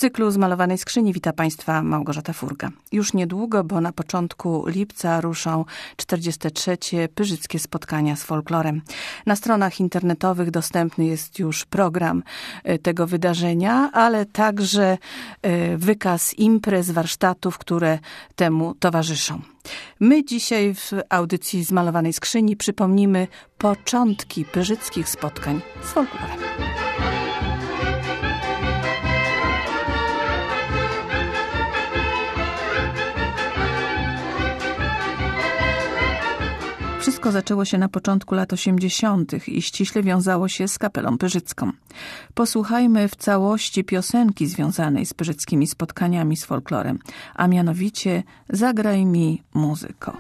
cyklu Zmalowanej Skrzyni wita Państwa Małgorzata Furga. Już niedługo, bo na początku lipca ruszą 43. Pyrzyckie Spotkania z folklorem. Na stronach internetowych dostępny jest już program tego wydarzenia, ale także wykaz imprez, warsztatów, które temu towarzyszą. My dzisiaj w audycji Zmalowanej Skrzyni przypomnimy początki pyrzyckich spotkań z folklorem. Wszystko zaczęło się na początku lat 80. i ściśle wiązało się z kapelą pyrzycką. Posłuchajmy w całości piosenki związanej z pyrzyckimi spotkaniami z folklorem, a mianowicie Zagraj mi, muzyko.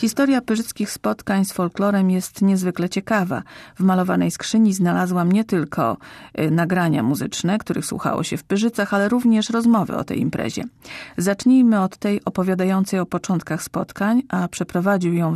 Historia pyrzyckich spotkań z folklorem jest niezwykle ciekawa. W malowanej skrzyni znalazłam nie tylko nagrania muzyczne, których słuchało się w Pyrzycach, ale również rozmowy o tej imprezie. Zacznijmy od tej opowiadającej o początkach spotkań, a przeprowadził ją w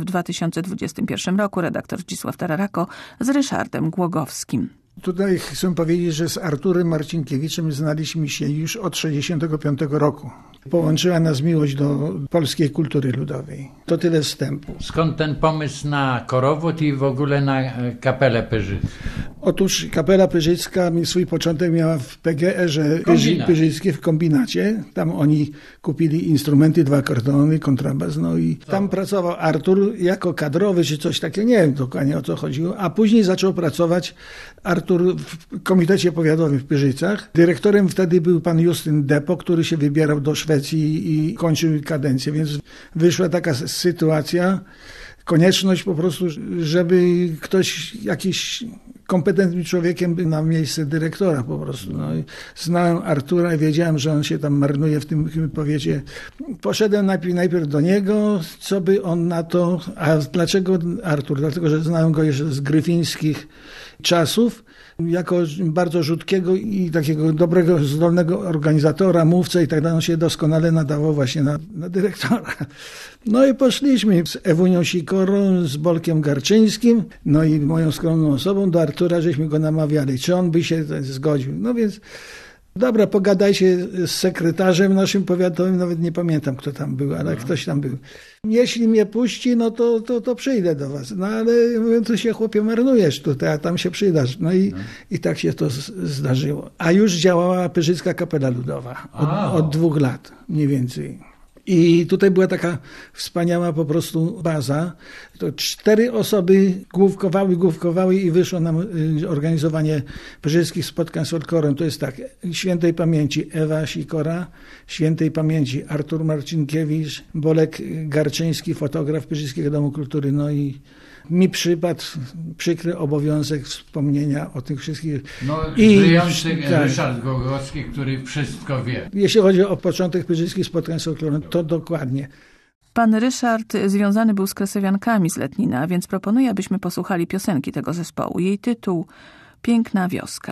2021 roku redaktor Zdzisław Tararako z Ryszardem Głogowskim. Tutaj chcę powiedzieć, że z Arturem Marcinkiewiczem znaliśmy się już od 1965 roku. Połączyła nas miłość do polskiej kultury ludowej. To tyle wstępu. Skąd ten pomysł na korowód i w ogóle na kapelę pyrzycką? Otóż kapela pyrzycka swój początek miała w PGR-ze pyrzyckie w kombinacie. Tam oni kupili instrumenty, 2 akordeony, kontrabas. No i tam pracował Artur jako kadrowy czy coś takiego. Nie wiem dokładnie o co chodziło. A później zaczął pracować Artur w Komitecie Powiatowym w Pyrzycach. Dyrektorem wtedy był pan Justyn Depo, który się wybierał do Szwecji i kończył kadencję. Więc wyszła taka sytuacja, konieczność po prostu, żeby ktoś, jakiś kompetentnym człowiekiem był na miejsce dyrektora po prostu. No i znałem Artura i wiedziałem, że on się tam marnuje w tym powiecie. Poszedłem najpierw do niego, co by on na to. A dlaczego Artur? Dlatego, że znałem go jeszcze z gryfińskich czasów. Jako bardzo rzutkiego i takiego dobrego, zdolnego organizatora, mówcę i tak dalej, on się doskonale nadawał właśnie na dyrektora. No i poszliśmy z Ewunią Sikorą, z Bolkiem Garczyńskim, no i moją skromną osobą do Artura, żeśmy go namawiali, czy on by się zgodził. No więc dobra, pogadajcie z sekretarzem naszym powiatowym, nawet nie pamiętam kto tam był, ale ktoś tam był. Jeśli mnie puści, no to przyjdę do was. No ale mówię, tu się chłopie marnujesz tutaj, a tam się przydasz. No i tak się to zdarzyło. A już działała Pyrzycka Kapela Ludowa od 2 lat mniej więcej. I tutaj była taka wspaniała po prostu baza. To 4 osoby główkowały i wyszło nam organizowanie pyrzyckich spotkań z folklorem. To jest tak, świętej pamięci Ewa Sikora, świętej pamięci Artur Marcinkiewicz, Bolek Garczyński, fotograf Pyrzyckiego Domu Kultury. No i mi przypadł przykry obowiązek wspomnienia o tych wszystkich. No, żyjący Ryszard Głogowski, który wszystko wie. Jeśli chodzi o początek pyrzyckich spotkań z folklorem, to dokładnie. Pan Ryszard związany był z Kresowiankami z Letnina, więc proponuję, abyśmy posłuchali piosenki tego zespołu. Jej tytuł Piękna wioska.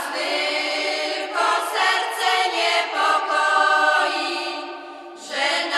Że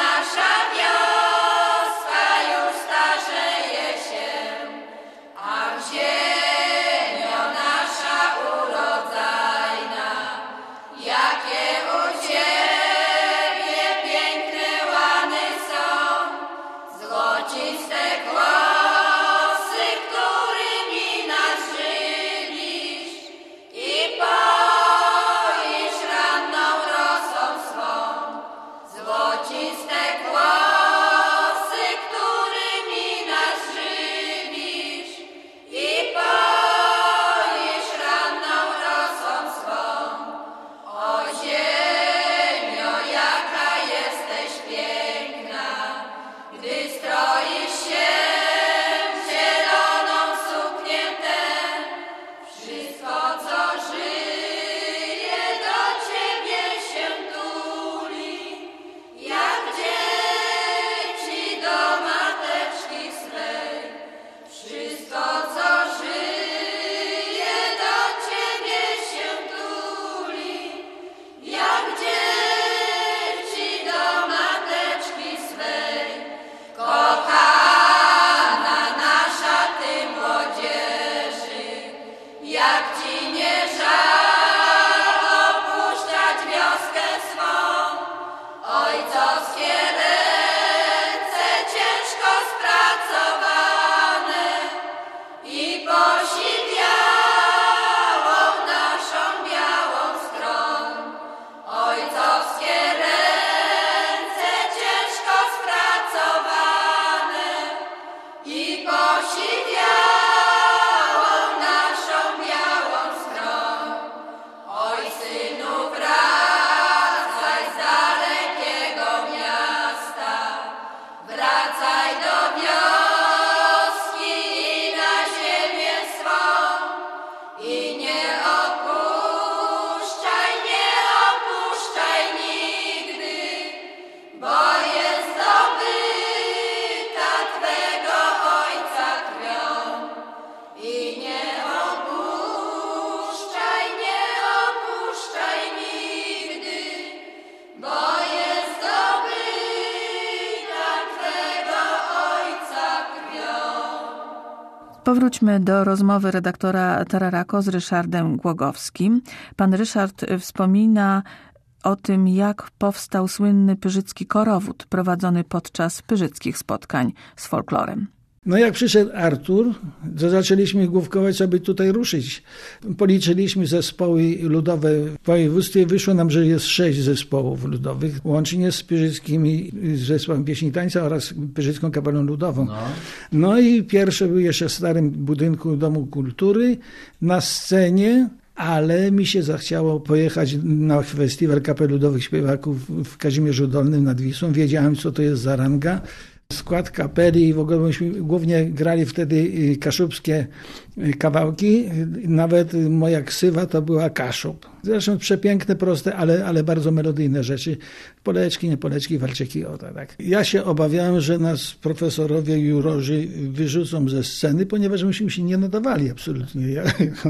Powróćmy do rozmowy redaktora Tararako z Ryszardem Głogowskim. Pan Ryszard wspomina o tym, jak powstał słynny pyrzycki korowód prowadzony podczas pyrzyckich spotkań z folklorem. No jak przyszedł Artur, to zaczęliśmy główkować, aby tutaj ruszyć. Policzyliśmy zespoły ludowe w województwie. Wyszło nam, że jest 6 zespołów ludowych, łącznie z pyrzyckimi zespołem pieśni i tańca oraz pyrzycką kapelą ludową. No i pierwsze były jeszcze w starym budynku Domu Kultury na scenie, ale mi się zachciało pojechać na festiwal kapel ludowych śpiewaków w Kazimierzu Dolnym nad Wisłą. Wiedziałem, co to jest za ranga. Skład kapeli i w ogóle myśmy głównie grali wtedy kaszubskie kawałki. Nawet moja ksywa to była Kaszub. Zresztą przepiękne, proste, ale bardzo melodyjne rzeczy. Poleczki, nie poleczki, walczyki, tak. Ja się obawiałem, że nas profesorowie jurorzy wyrzucą ze sceny, ponieważ myśmy się nie nadawali absolutnie.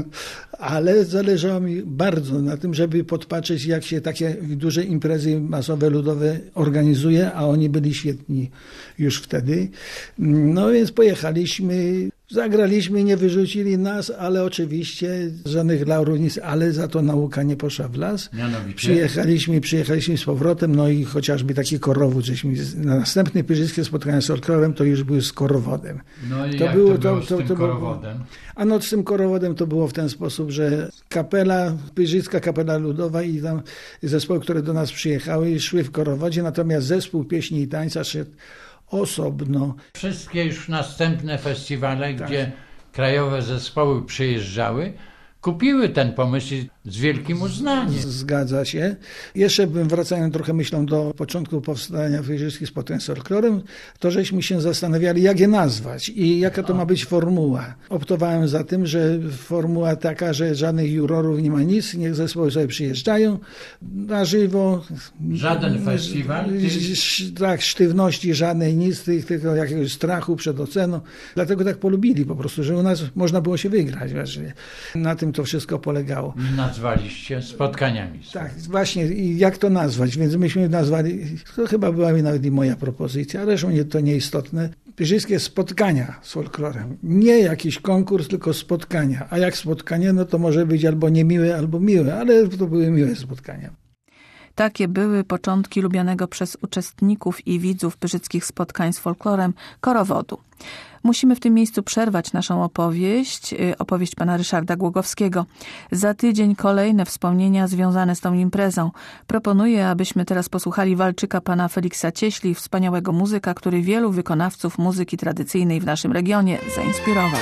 Ale zależało mi bardzo na tym, żeby podpatrzeć, jak się takie duże imprezy masowe, ludowe organizuje, a oni byli świetni już wtedy. No więc pojechaliśmy, zagraliśmy, nie wyrzucili nas, ale oczywiście żadnych laurów, nic, ale za to nauka nie poszła w las. Przyjechaliśmy z powrotem, no i chociażby taki korowód, żeśmy na następne pyrzyckie spotkania z folklorem to już były z korowodem. No i to jak było z tym korowodem? Z tym korowodem to było w ten sposób, że pyrzycka kapela ludowa i tam zespoły, które do nas przyjechały, szły w korowodzie, natomiast zespół pieśni i tańca szedł osobno. Wszystkie już następne festiwale, gdzie krajowe zespoły przyjeżdżały, kupiły ten pomysł z wielkim uznaniem. Zgadza się. Jeszcze wracając trochę myślą do początku powstania pyrzyckich spotkań z folklorem, to żeśmy się zastanawiali, jak je nazwać i jaka to ma być formuła. Optowałem za tym, że formuła taka, że żadnych jurorów nie ma nic, niech zespoły sobie przyjeżdżają na żywo. Żaden festiwal? Tak, sztywności żadnej, nic, tylko jakiegoś strachu przed oceną. Dlatego tak polubili po prostu, że u nas można było się wygrać. Właśnie. Na tym to wszystko polegało. Nazwaliście spotkaniami. Tak, właśnie. I jak to nazwać? Więc myśmy nazwali, to chyba była nawet i moja propozycja, ale zresztą to nieistotne. Pyrzyckie spotkania z folklorem. Nie jakiś konkurs, tylko spotkania. A jak spotkanie, no to może być albo niemiłe, albo miłe, ale to były miłe spotkania. Takie były początki lubianego przez uczestników i widzów pyrzyckich spotkań z folklorem korowodu. Musimy w tym miejscu przerwać naszą opowieść pana Ryszarda Głogowskiego. Za tydzień kolejne wspomnienia związane z tą imprezą. Proponuję, abyśmy teraz posłuchali walczyka pana Feliksa Cieśli, wspaniałego muzyka, który wielu wykonawców muzyki tradycyjnej w naszym regionie zainspirował.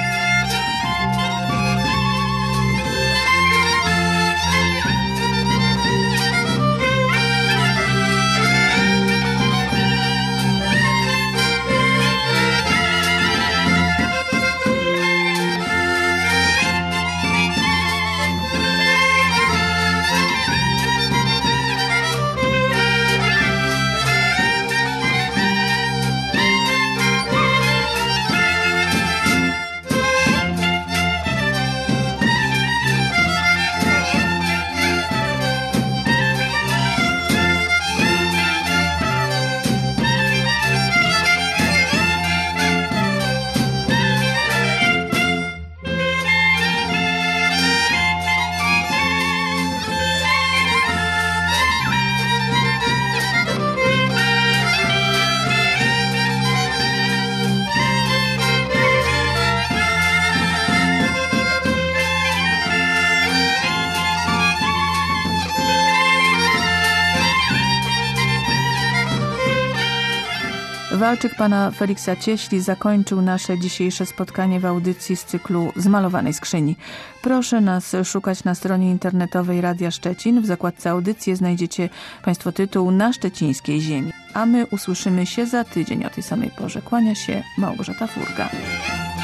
Walczyk pana Feliksa Cieśli zakończył nasze dzisiejsze spotkanie w audycji z cyklu Zmalowanej skrzyni. Proszę nas szukać na stronie internetowej Radia Szczecin. W zakładce audycje znajdziecie państwo tytuł Na szczecińskiej ziemi. A my usłyszymy się za tydzień o tej samej porze. Kłania się Małgorzata Furga.